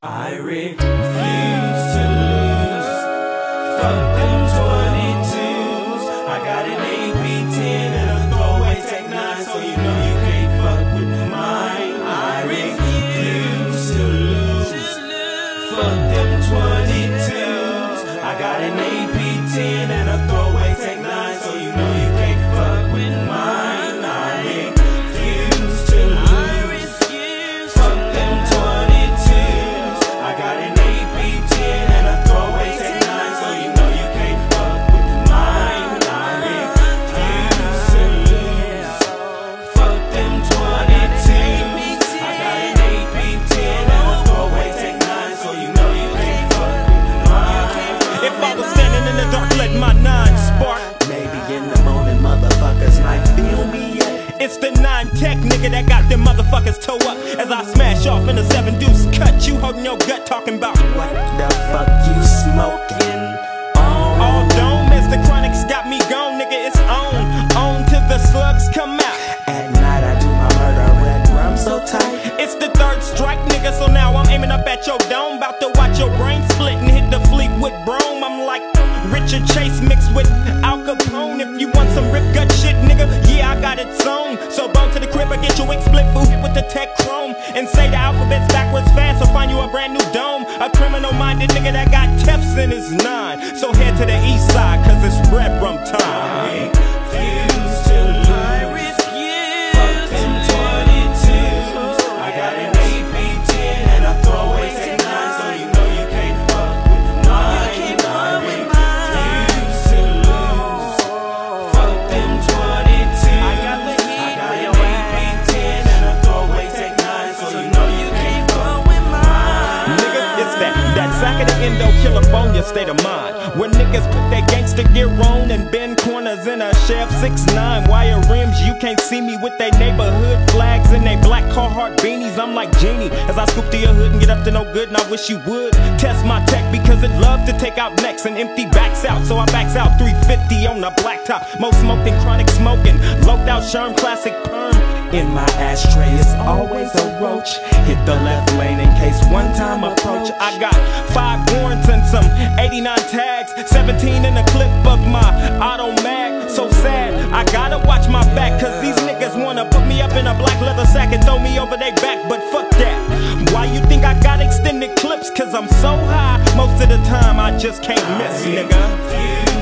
I refuse to lose. Fuck them 22s. I got an AP10 and a throwaway Tech 9, so you know you can't fuck with mine. I refuse to lose. Fuck them 22s. I got an AP10 and a throwaway Tech 9, so you know you can't fuck with mine. I refuse to lose. Fuck them 22s. I got an AP10 and a throwaway Tech 9, so you know you can't fuck with mine. I refuse to lose. Fuck them 22s. I got an AP10 and a throwaway Tech 9, so you know you can't fuck with mine. If I was standing in the dark, let my 9 spark. Maybe in the morning, motherfuckers might feel me yet. It's the 9 Tech nigga that got them motherfuckers toe up as I smash off in the 7 deuce cut. You holding your gut talking about What the fuck you smoking on? all dome as the chronics got me gone, nigga. It's on till the slugs come out. At night I do my murder red rum so tight. It's the 3rd strike, nigga, so now I'm aiming up at your dome. About to watch your brain split and hit the Fleetwood Brome. I'm like Richard Chase mixed with Al Capone. If you want some rip gut shit, nigga, yeah, I got it sewn. So bone to the crib, I get your wick split food with the Tech Chrome. And say the alphabet's backwards fast, so find you a brand new dome. A criminal-minded nigga that got Tefs in his 9. So head to the east side, cause it's red rum time. Refuse to lose. Fuck them 22s. I got an AP10 and a throwaway Tech 9, so you know you can't fuck with mine. I refuse to lose. Fuck them 22s. I got an AP10 and a throwaway Tech 9, so you know you can't fuck with mine. Nigga, it's that sack of the Indo California state of mind. Where niggas put their gangster gear on and bend corners in a Chef 6'9". Wire rims, you can't see me with they neighborhood flags and they black Carhartt beanies. I'm like Genie as I scoop to your hood and get up to no good, and I wish you would test my tech because it loves to take out necks and empty backs out. So I backs out 350 on the blacktop. More smoke than chronic smoking. Loped out Sherm classic perm. In my ashtray is always a roach. Hit the left lane in case one time approach. I got 5 warrants and some 89 tags, 17 in the clip of my auto mag. So sad, I gotta watch my back, cause these niggas wanna put me up in a black leather sack and throw me over their back, but fuck that. Why you think I got extended clips? Cause I'm so high, most of the time I just can't miss, nigga.